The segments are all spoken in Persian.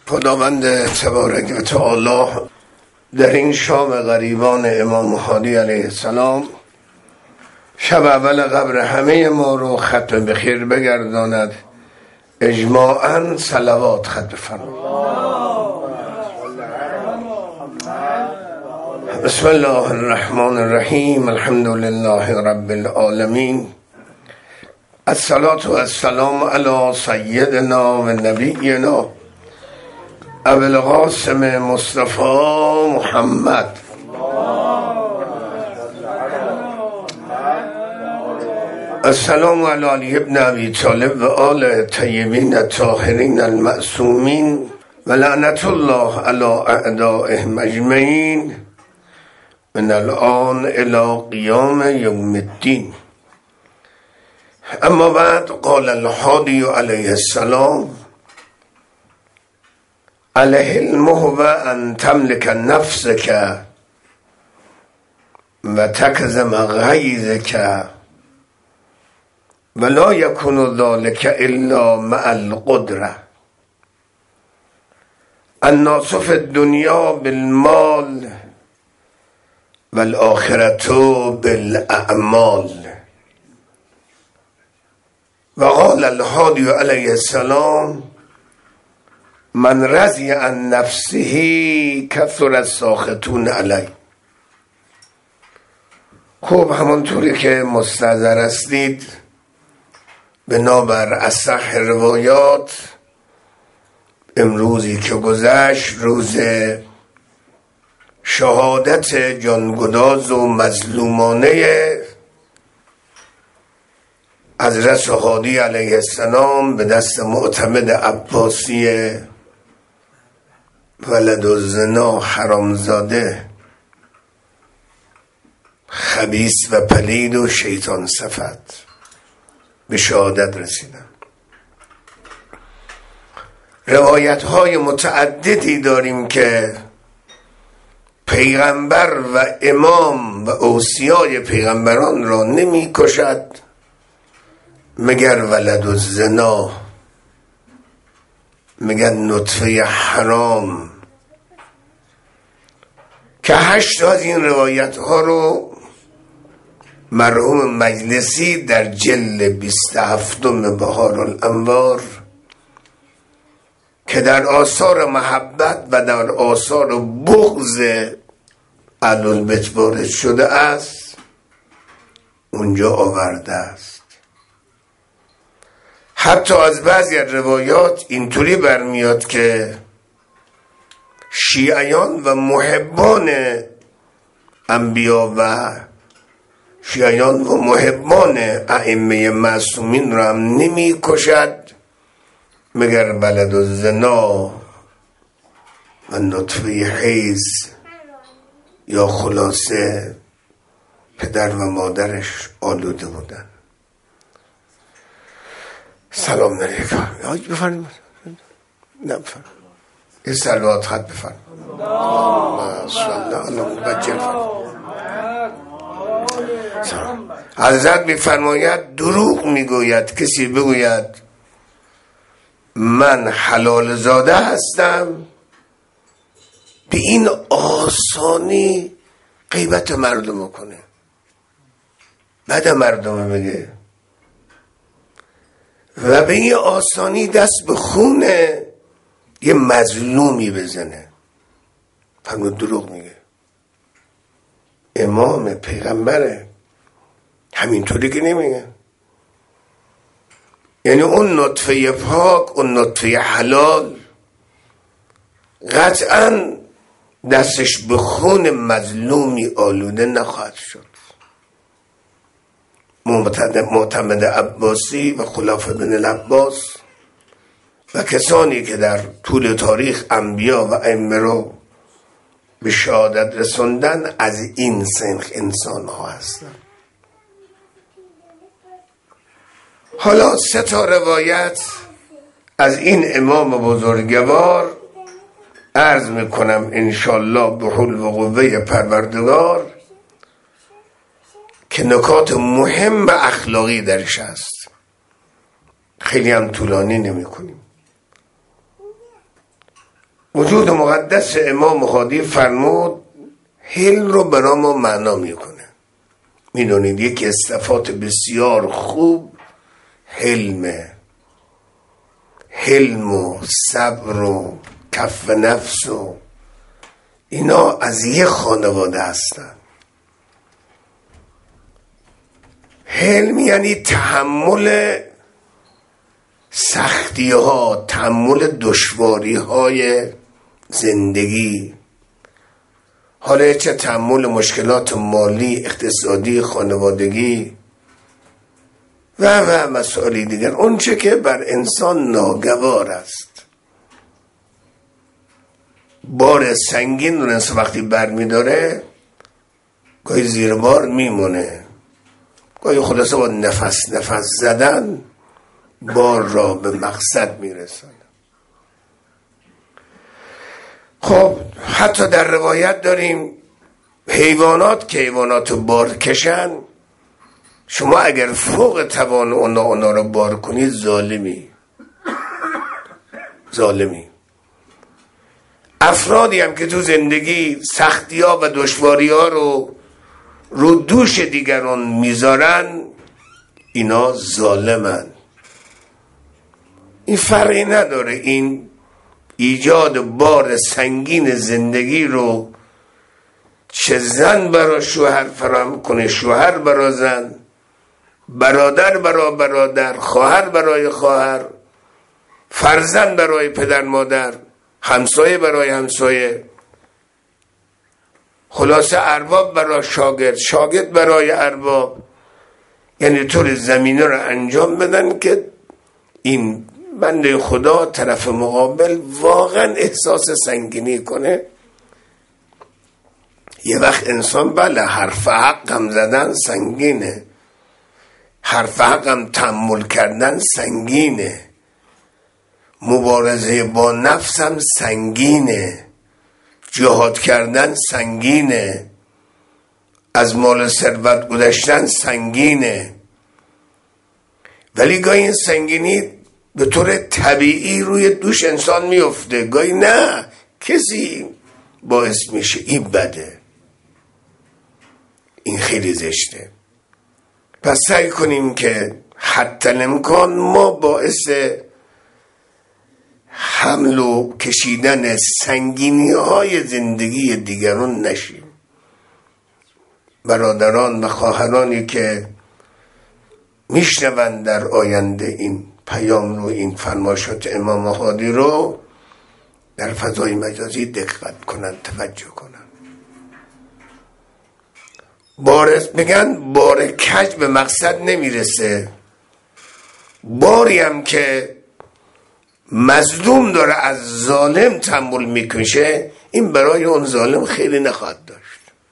خداوند تبارک و تعالی در این شام غریبان امام هادی علیه السلام شب اول قبر همه ما رو ختم بخیر بگرداند. اجماعاً صلوات ختم فرمایید. بسم الله الرحمن الرحیم. الحمد لله رب العالمین. الصلاة والسلام علی سیدنا و نبینا ابو القاسم مصطفی محمد السلام علی علی ابن ابی طالب و آل طیبین الطاهرین المعصومین و لعنت الله علی اعدائهم اجمعین من الآن الی قیام یوم الدین. اما بعد قال الهادی علیه السلام الحلم هو ان تملك نفسك و تکظم غیظک ولا يكون ذلك الا مع القدره. الناس في الدنيا بالمال والآخرة بالاعمال. وقال الهادي عليه السلام من رضی عن نفسه کثر الساخطون علیه. خب همونطوری که مستحضر هستید بنابر اصح روایات امروزی که گذشت روز شهادت جانگداز و مظلومانه حضرت هادی علیه السلام به دست معتمد عباسی ولد الزنا حرامزاده خبیث و پلید و شیطان صفت به شهادت رسیدن. روایت های متعددی داریم که پیغمبر و امام و اوصیای پیغمبران را نمی کشد مگر ولد الزنا، مگر نطفه حرام، که 8 از این روایت ها رو مرحوم مجلسی در جلد 27 بهار الانوار که در آثار محبت و در آثار بغض اهل البیت وارد شده است اونجا آورده است. حتی از بعضی روایات اینطوری برمیاد که شیعیان و محبان انبیا و شیعیان و محبان ائمه معصومین را هم نمی کشد مگر ولد الزنا و نطفه حیض یا خلاصه پدر و مادرش آلوده بودن. سلام علیکم. بفرمایید. نه بفرمایید. یه صلوات خط بفرمایید. اللهم بجل فرمایید. حضرت میفرماید دروغ میگوید کسی بگوید من حلال زاده هستم به این آسانی غیبت مردم کنه بعد مردم بگه و به این آسانی دست به خون یه مظلومی بزنه. فرمود دروغ میگه. امام پیغمبره همینطوری که نمیگه. یعنی اون نطفه پاک، اون نطفه حلال قطعا دستش به خون مظلومی آلوده نخواهد شد. معتمد عباسی و خلفای بن العباس و کسانی که در طول تاریخ انبیا و ائمه رو به شهادت رسوندن از این سنخ انسان ها هستن. حالا 3 روایت از این امام بزرگوار عرض میکنم انشالله به حول و قوه پروردگار که نکات مهم و اخلاقی درش هست. خیلی هم طولانی نمی کنیم. وجود مقدس امام مهدی فرمود حلم رو برای ما معنا میکنه. میدونید یکی از صفات بسیار خوب حلم و صبر و کف نفس و اینا از یه خانواده هستن. حلم یعنی تحمل سختی ها، تحمل دشواری های زندگی، حالا چه تحمل مشکلات مالی، اقتصادی، خانوادگی و مسائل دیگر، اون چه که بر انسان ناگوار است. بار سنگین رو انسان وقتی بر می داره گاهی زیر بار میمونه، گاهی خلاصه با نفس زدن بار را به مقصد میرسونه. خب حتی در روایت داریم حیوانات که حیوانات بار کشن، شما اگر فوق توان اونا رو بار کنید ظالمی. افرادی هم که تو زندگی سختی ها و دشواری ها رو دوش دیگران میذارن، اینا ظالمن. این فرقی نداره این ایجاد بار سنگین زندگی رو چه زن برای شوهر فراهم کنه، شوهر برای زن، برادر برای برادر، خواهر برای خواهر، فرزند برای پدر مادر، همسایه برای همسایه، خلاصه ارباب برای شاگرد، شاگرد برای ارباب. یعنی طور زمینه رو انجام بدن که این بنده خدا طرف مقابل واقعا احساس سنگینی کنه. یه وقت انسان بله حرف حق هم زدن سنگینه، حرف حق هم تحمل کردن سنگینه، مبارزه با نفس هم سنگینه، جهاد کردن سنگینه، از مال ثروت گذشتن سنگینه. ولی گاهی این سنگینی به طور طبیعی روی دوش انسان میفته، گاهی نه کسی باعث میشه. این بده، این خیلی زشته. پس سعی کنیم که حتی الامکان ما باعث حمل و کشیدن سنگینی های زندگی دیگران نشیم. برادران و خواهرانی که میشنوند در آینده این پیام رو، این فرمایشات امام مهدی رو در فضای مجازی دقت کنن، توجه کنن. بار کج به مقصد نمیرسه. باری هم که مظلوم داره از ظالم تحمل میکشه، این برای اون ظالم خیلی نخواهد داشت.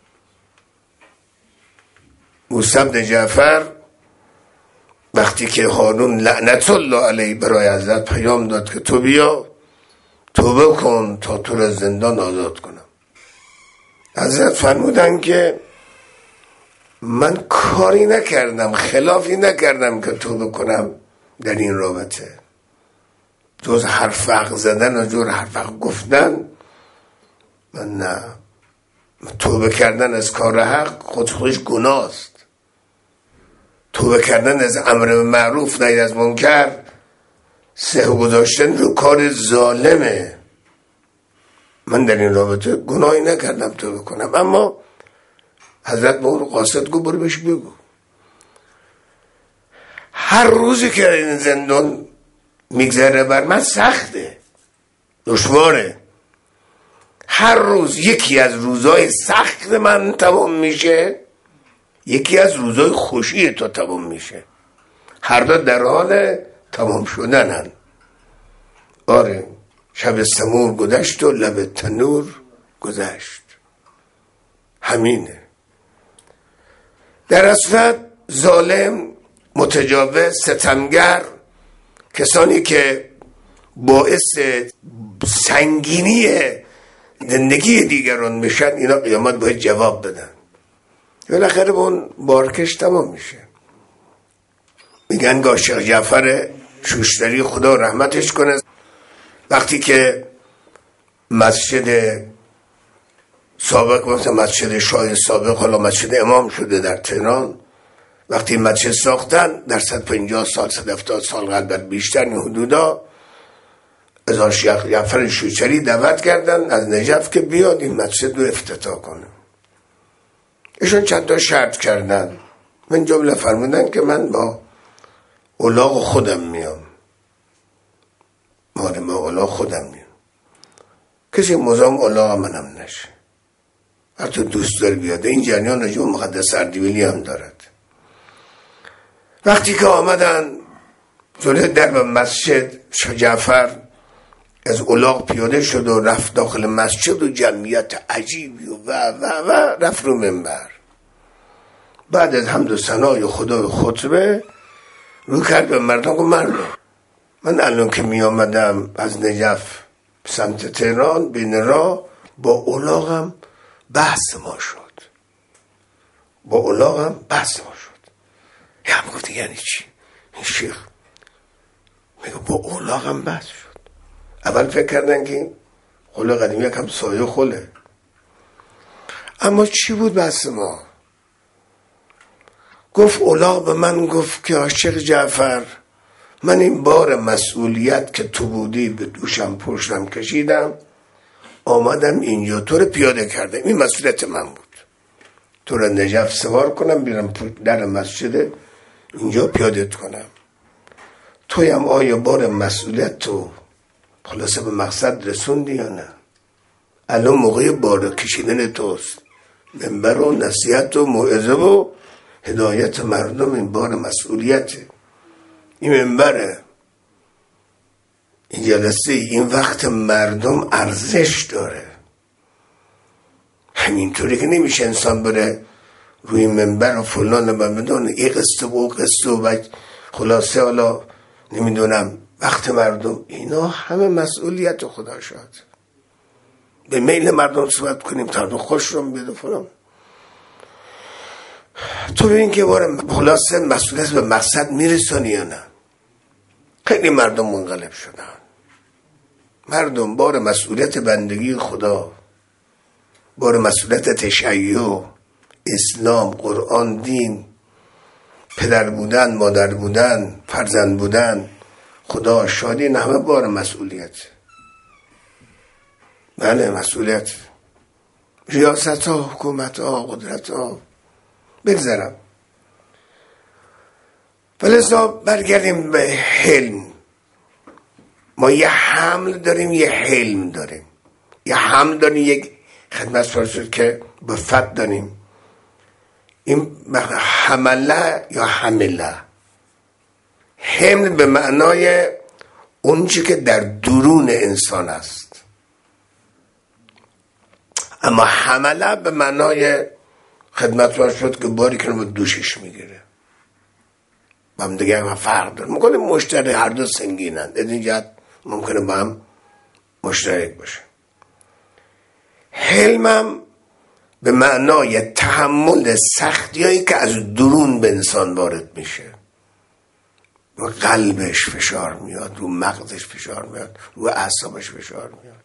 موسی بن جعفر وقتی که هارون لعنت الله علیه برای حضرت پیام داد که تو بیا توبه کن تا تو را زندان آزاد کنم، حضرت فرمودن که من کاری نکردم، خلافی نکردم که توبه کنم در این رابطه، جز حرف حق زدن و جور حرف حق گفتن. من نه، توبه کردن از کار حق خودش گناه است. توبه کردن از امر معروف نهی از منکر سه گذاشتن رو کار ظالمه. من در این رابطه گناهی نکردم توبه کنم، اما حضرت به اون قاصد گفت برو بهش بگو هر روزی که این زندان میگذره بر من سخته، دشواره. هر روز یکی از روزای سخت من تمام میشه، یکی از روزای خوشی تو تمام میشه. هر دو در حال تمام شدنن. آره، شب سمور گذشت و لب تنور گذشت. همینه. در اصل ظالم، متجاوز، ستمگر، کسانی که باعث سنگینی زندگی دیگران میشن، اینا قیامت باید جواب بدن. بالاخره به اون بارکش تمام میشه. میگن شیخ جعفر شوشتری خدا رحمتش کنه، وقتی که مسجد سابق مثل مسجد شاه سابق حالا مسجد امام شده در تهران، وقتی مسجد ساختن در 150 سال 170 سال قبل بیشتر این حدودا از شیخ جعفر شوچری دعوت کردن از نجف که بیاد این مسجد رو افتتاح کنه. ایشون چند تا شرط کردن، من جمله فرمودن که من با الاغ خودم میام، ما الاغ خودم میام، کسی مزاحم الاغ منم نشه، هر تو دوست داری بیاده. این جریان رجوع مقدس اردبیلی هم دارد. وقتی که آمدن جلوی درب مسجد، جعفر از الاغ پیاده شد و رفت داخل مسجد و جمعیت عجیبی و رفت رو منبر. بعد از حمد و ثنای خدا و خطبه رو کرد به مردم که مردم، من الان که می آمدم از نجف سمت تهران بین راه با الاغم بحث ما شد، با الاغم بحث ما شد. هم گفت یعنی چی؟ این شیخ میگه با الاغم بحث شد. اول فکر کردن که این خله قدیمی یکم سایه خله، اما چی بود بحث ما؟ گفت الاغ به من گفت که عاشق جعفر، من این بار مسئولیت که تو بودی به دوشم پشتم کشیدم، آمدم اینجا تو رو پیاده کردم، این مسئولیت من بود، تو رو نجف سوار کنم بیرم در مسجد اینجا پیادت کنم. تویم آیا بار مسئولیت تو خلاصه به مقصد رسوندی یا نه؟ الان موقع بار کشیدن توست، منبر و نصیحت و موعظه و هدایت مردم این بار مسئولیته، این منبره، این جلسه، این وقت مردم ارزش داره. همینطوری که نمیشه انسان بره روی منبر و فلان و بدونه این قصه و اون قصه و خلاصه حالا نمیدونم وقت مردم، اینا همه مسئولیت خدا شد. به میل مردم صحبت کنیم تا خوش رو بیاد فلان. تو ببین که بار خلاصه مسئولیت به مقصد میرسانی یا نه؟ خیلی مردم منقلب شدن. مردم بار مسئولیت بندگی خدا، بار مسئولیت تشیع، اسلام، قرآن، دین، پدر بودن، مادر بودن، فرزند بودن، خدا، شادی، این همه بار مسئولیت. بله مسئولیت، ریاست ها، حکومت ها، قدرت ها، بگذارم. ولذا برگردیم به حلم. ما یه حمل داریم، یه حلم داریم. یه حمل داریم، یک خدمت فرسود که به فتح داریم، این حمله یا حمله. حمل به معنای اون چی که در درون انسان است، اما حمله به معنای خدمت فرسود که باری که رو دوشش میگیره. با هم دیگه هم فرق داره. ممکنه مشترک هر دو سنگینند، از این جهت ممکنه با هم مشترک باشه. حلمم به معنای تحمل سختیایی که از درون به انسان وارد میشه، رو قلبش فشار میاد، رو مغزش فشار میاد، رو اعصابش فشار میاد.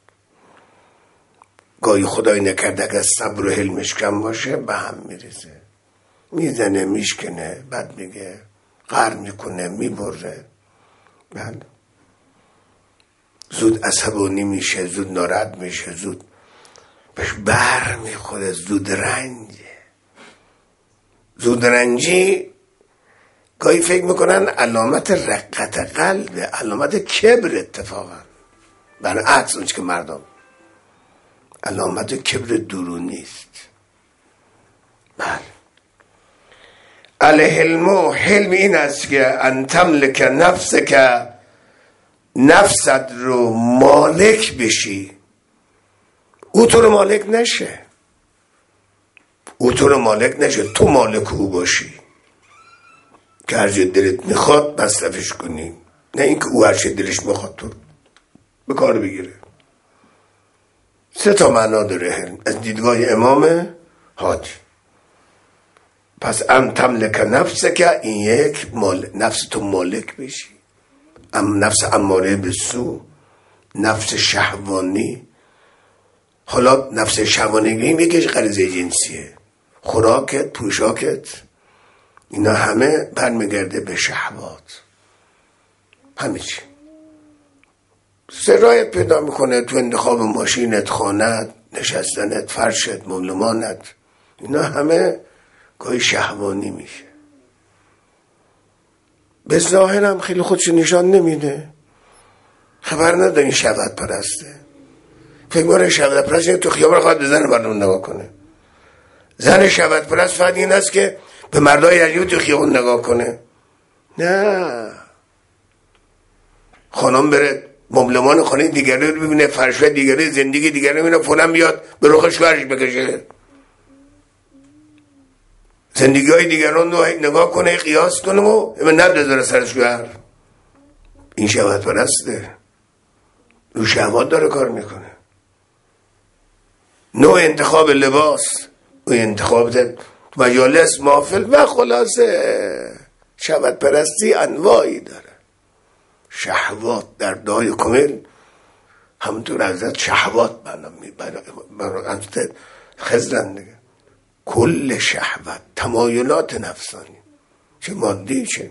گاهی خدای نکرده اگر صبر و حلمش کم باشه به هم میریزه، میزنه، میشکنه، بعد میگه، قهر میکنه، میبره. بله زود عصبانی میشه، زود ناراحت میشه، زود بهش بر میخوره، زود رنجه. زود رنجی گاهی فکر میکنن علامت رقت قلب، علامت کبر. اتفاقا برعکس اون که مردم، علامت کبر درونی است. بله الحلم، حلم این است که ان تملک نفسک، نفست رو مالک بشی، او تو رو مالک نشه، او تو رو مالک نشه، تو مالک او باشی که هر چه دلت میخواد مصرفش کنی، نه اینکه او هر چه دلش میخواد تو به کار بگیره. 3 معنا داره حلم از دیدگاه امام حاج. پس ام تملک نفسک، این یک نفس تو مالک بشی، نفس اماره به سو، نفس شهوانی، حالا نفس شبانگی یکیش غریزه جنسیه، خوراکت، پوشاکت، اینا همه برمیگرده به شهوات. همه چی سرایت پیدا میکنه تو انتخاب ماشینت، خانت، نشستنت، فرشت، مبلمانت، اینا همه گاهی شهوانی میشه. به ظاهر هم خیلی خودش نشان نمیده، خبر نداره این شهوت پرسته. فکر می‌کنه شهوت پرست تو خیابان خواهد به زن مردم نگاه کنه. زن شهوت پرست فقط این است که به مردای عجیب تو خیابان نگاه کنه. نه، خانم بره مبلمان خانه دیگری رو ببینه، فرشوه دیگری، زندگی دیگری رو ببینه، فلان بیاد به رخش ورش بکشه، زندگی های دیگران رو نگاه کنه، قیاس کنه و نبت بذاره سرش ور. این شهوت پرسته، رو شهوات داره کار میکنه. نوع انتخاب لباس و انتخاب مجالس، محافل و خلاصه شهوت پرستی انواعی داره. شهوات در دعای کامل همونطور حضرت شهوات برای خزرن دیگه، کل شهوت، تمایلات نفسانی، چه مادی چه.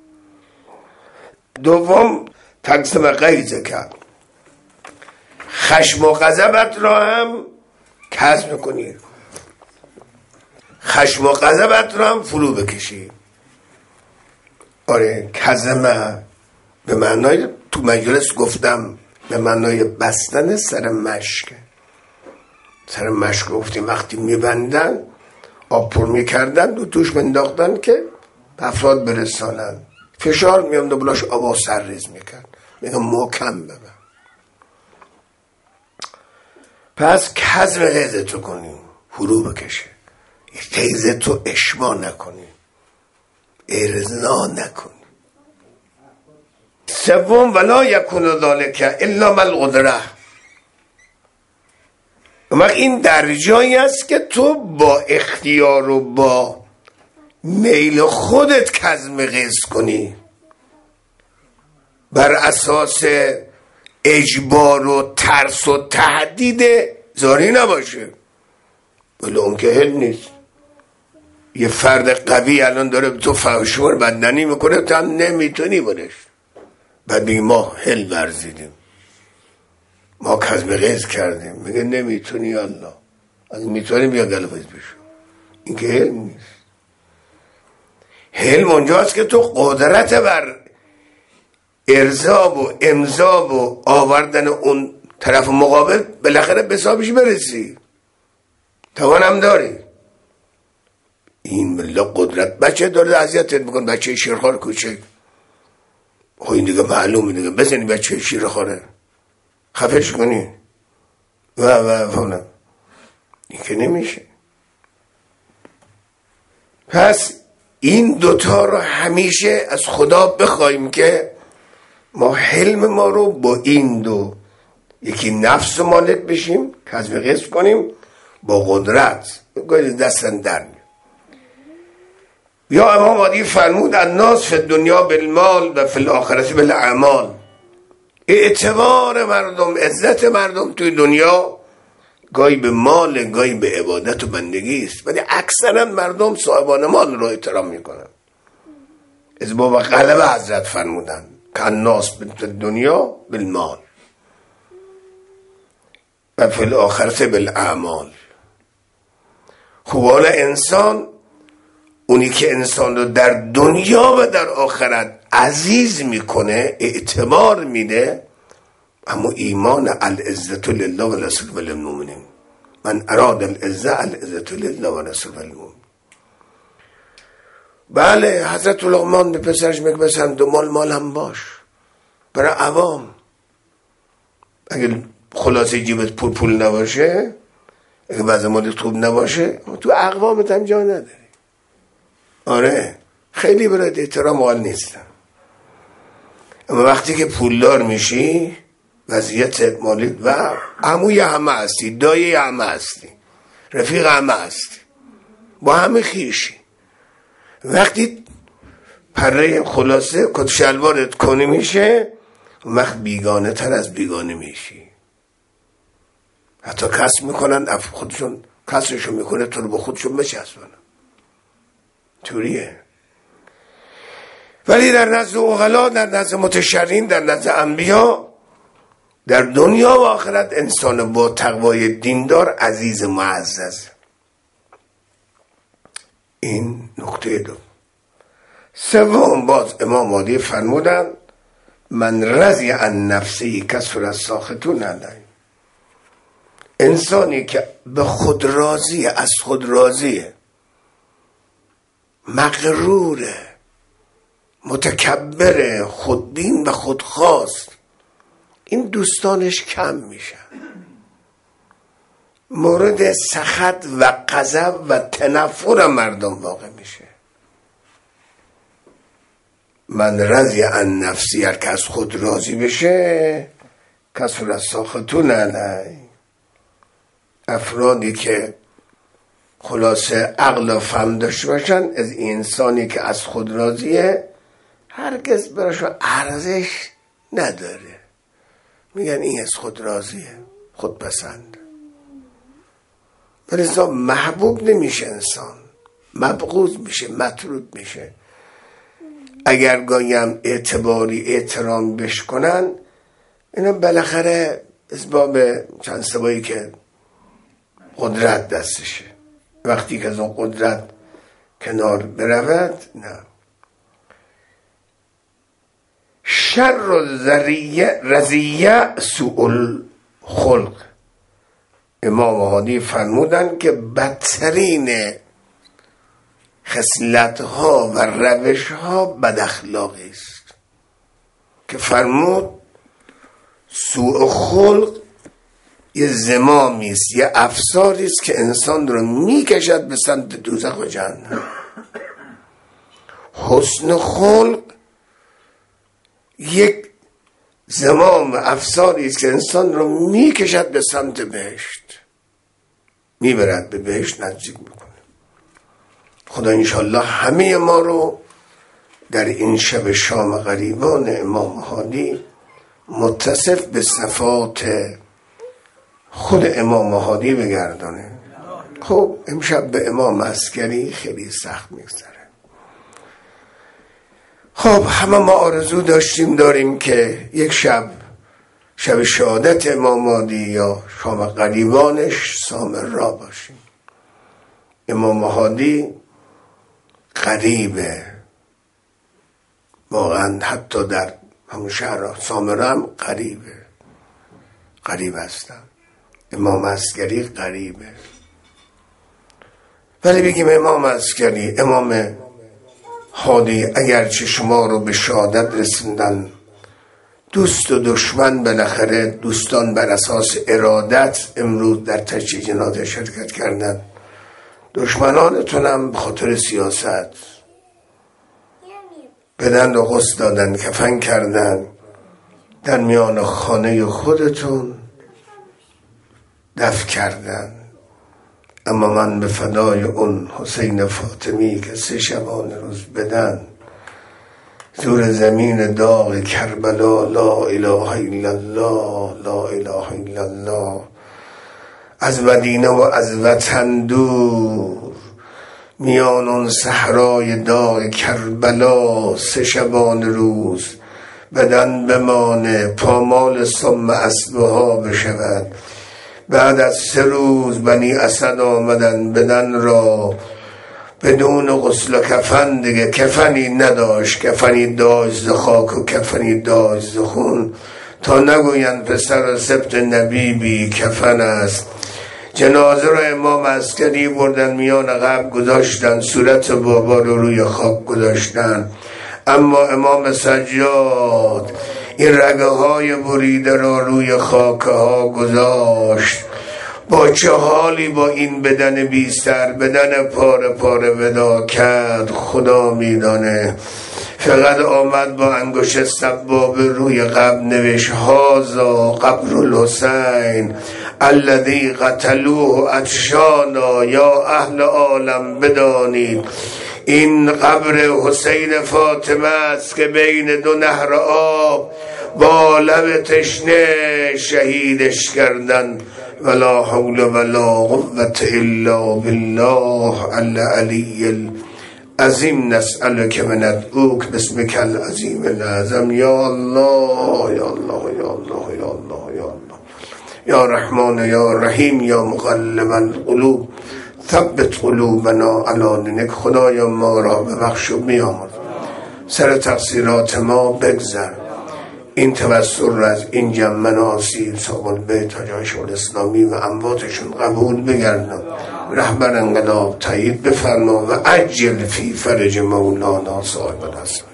دوم تقسیم غیظ کرد، خشم و غضبت را هم کسب میکنی، خشم و غضبت را هم فرو بکشی. آره، کظمه به معنای تو مجلس گفتم به معنای بستن سر مشک. سر مشک گفتیم وقتی میبندن آب پر میکردن و توش منداختن که افراد برسانن، فشار میامد و بلاش آب سرریز میکرد، میگم محکم ببن. پس کظم غیظتو کنیم، فرو بکشه، غیظتو اشباع نکنی، ارضا نکنی. سوم ولا یکون ذالک الا بالقدره. این در جایی است که تو با اختیار و با میل خودت کظم غیظ کنی، بر اساس اجبار و ترس و تهدید زاری نباشه. ولی اون که هل نیست. یه فرد قوی الان داره تو فحشور بدنی میکنه، تو هم نمیتونی برش، بعد بگی ما هل ورزیدیم، ما کظم غیظ کردیم، میگه نمیتونی. الله اگه میتونی بیا گلویز بشو. این که حلم نیست. حلم اونجاست که تو قدرت بر ارضا و امضا و آوردن اون طرف مقابل بالاخره به حسابش برسی، توانم داری. این ملا قدرت بچه داره اذیتت میکنه، بچه شیرخوار کوچک، خب این دیگه معلومه دیگه، بزنی بچه شیرخواره خفش کنی و فلان، این که نمیشه. پس این دوتا رو همیشه از خدا بخوایم که ما حلم ما رو با این دو، یکی نفس مالک بشیم، کظم غیظ کنیم، با قدرت دستن در میاد. یا امام عادی فرمود الناس فی الدنیا بالمال و فی الاخرت بالاعمال. اعتبار مردم، عزت مردم توی دنیا گاهی به مال، گاهی به عبادت و بندگی است، ولی اکثرا مردم صاحبان مال رو احترام میکنن. از باب غلبه حضرت فرمودن که الناس فی الدنیا بالمال و فی الاخرت بالاعمال. خب حالا انسان، اونی که انسان رو در دنیا و در آخرت عزیز میکنه، اعتبار میده، اما ایمان العزت لله و رسول و للمؤمنین، من اراد العزت لله و رسول و للمؤمنین. بله، حضرت لقمان به پسرش میگه بسند و مال هم باش برای عوام. اگه خلاصه جیبت پول نباشه، اگه وضع مالت خوب نباشه، تو اقوامت هم جا نداری. آره، خیلی برات احترام قائل نیستن. اما وقتی که پولدار میشی، وضعیت مالی و عموی همه هستی، دایی همه هستی، رفیق همه هستی، با همه خیشی. وقتی پره خلاصه کت شلوارت کنی میشه، وقت بیگانه تر از بیگانه میشی. حتی کسب میکنن خودشون کسرشون میکنه تو رو به خودشون بچسبونن. توریه. ولی در نزد عقلا، در نزد متشرعین، در نزد انبیا، در دنیا و آخرت انسان با تقوای دیندار عزیز معزز. این نکته دو. سوم، باز امام مهدی فرمودن من رضی عن نفسی کثر الساخطون علیه. انسانی که به خود راضیه، از خود راضیه، مغروره، متکبره، خودبین و خودخواست، این دوستانش کم میشن، مورد سخط و غضب و تنفر مردم واقع میشه. من رضی عن نفسی، هر که از خود راضی بشه کثر الساخطون علیه. افرادی که خلاصه عقل و فهم داشته باشن از این انسانی که از خود راضیه هرگز براشون ارزش نداره. میگن این از خود راضیه، خود پسند. ولی محبوب نمیشه انسان، مبغوض میشه، مطرود میشه. اگر گاهی هم اعتباری احترام بش کنن، اینا بالاخره اسباب چند سبایی که قدرت دستشه. وقتی که از اون قدرت کنار برود، نه. شر رضیه سوء الخلق. امام مهدی فرمودن که بدترین خصلت‌ها و روش‌ها بد اخلاقی است. که فرمود سوء خلق یه زمامی است، یه افساری است که انسان رو میکشد به سمت دوزخ و جهنم. حسن خلق یک زمام افساری است که انسان رو میکشد به سمت بهشت، میبرد به بهشت، نزدیک میکنه. خدا انشالله همه ما رو در این شب شام غریبان امام مهدی متصف به صفات خود امام مهدی بگردانه. خب امشب به امام عسکری خیلی سخت میگذره. خب همه ما آرزو داریم که یک شب شهادت امام مهدی یا شام غریبانش سامرا باشیم. امام مهدی غریبه واقعا، حتی در همون شهر سامرا هم غریب هستن. امام عسکری غریبه. ولی بگیم امام عسکری، امام هادی اگرچه شما رو به شهادت رسوندن، دوست و دشمن بالاخره دوستان بر اساس ارادت امروز در تجهیز جنازه شرکت کردن، دشمنانتون هم به خاطر سیاست بدن و غسل دادن، کفن کردن، در میان خانه خودتون دفن کردن. اما من به فدای اون حسین فاطمی که 3 شبانه روز بدن زور زمین داغ کربلا، لا اله الا الله، لا اله الا الله، از مدینه و از وطن دور، میان اون صحرای داغ کربلا 3 شبانه روز بدن بمانه، پامال ثم اسبها بشود. بعد از 3 روز بنی اسد آمدن بدن را بدون غسل و کفن، دیگه کفنی نداشت، کفنی داشت ز خاک و کفنی داشت ز خون، تا نگویند پسر سبط نبی بی کفن است. جنازه را امام عسکری بردن میان قبر گذاشتن، صورت بابا رو روی خاک گذاشتن. اما امام سجاد این رگه های بریده را روی خاکه ها گذاشت. با چه حالی با این بدن بی سر، بدن پاره پاره ودا کرد خدا میدانه. فقط آمد با انگشت سبابه روی قبر نوشت هذا قبر الحسین الذی قتلوه عطشانا، یا اهل عالم بدانید این قبر حسین فاطمه است که بین دو نهر آب با لب تشنه شهیدش کردن. ولا حول ولا قوة الا بالله العلی العظیم. نسألک و ندعوک باسمک العظیم الأعظم. یا الله یا الله یا الله یا الله یا الله یا رحمان یا رحیم یا مقلب القلوب ثبت قلوبنا علی دینک. خدایا ما را ببخش و بیامرز، سر تقصیرات ما بگذر، این توسل را از این جمع مناصیب صاحب البیت حجایش الاسلامی و امواتشون قبول بگردن. رهبر انقلاب تایید بفرما و عجل فی فرج مولانا صاحب الحسن.